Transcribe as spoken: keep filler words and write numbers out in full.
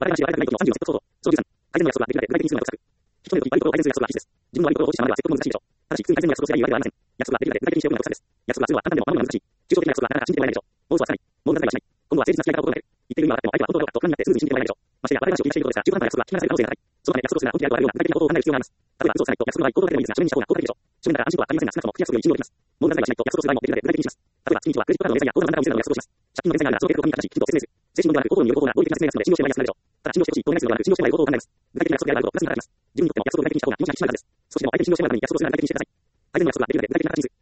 我々は我々のさんじゅうよんセットソード、小じゅうさん、改善の約束はできるので、具体的に数の約束。人によって悪いことを改善する約束は必須です。自分の悪いことを起こしたまでは説得も難しいでしょう。ただし、普通に改善の約束をしない理由はありません。約束はできるので、具体的にしようの約束です。約束はするのは簡単でも守るのは難しい。抽象的な約束はなかなか信じてもらえないでしょう。モールスはさらに、モールの中ではしない。今度は誠実な付き合い方を求める。言ってる意味は分かっても相手は本当だろうかと不安になってすぐに信じてもらえないでしょう。ましてや我々が仕事をしていることですから、中途半端な約束は聞き慣れる可能性が高い。そのため約束をするなら本気であるとあるような具体的なことを考える必要があります。例えば嘘をつかないと約束の場合、行動だけでもいいですが、書面にした方が効果的でしょう。書面なら安心とは限りませんが、少なくとも約束より信用できます。モールの中ではしないと約束する場合もできるので具体的にします。例えば月に一度はクレジットカードの明細や口座の残高を見せるなどの約束をします。借金の明細があるならその計画を紙に形きちんと説明する。精神論ではなく心によることな合理的な説明ですので信用してもらいやすくなるでしょう。ただ信用してほしいとお願いするのではなく信用してもらえることを考えます。具体的な約束であるとプラスに働きます。自分にとっても約束を具体的にした方が気持ちが引き締まるはずです。少しでも相手に信用してもらうために約束をするなら具体的にしてください。相手の約束はできるので具体的な形にする。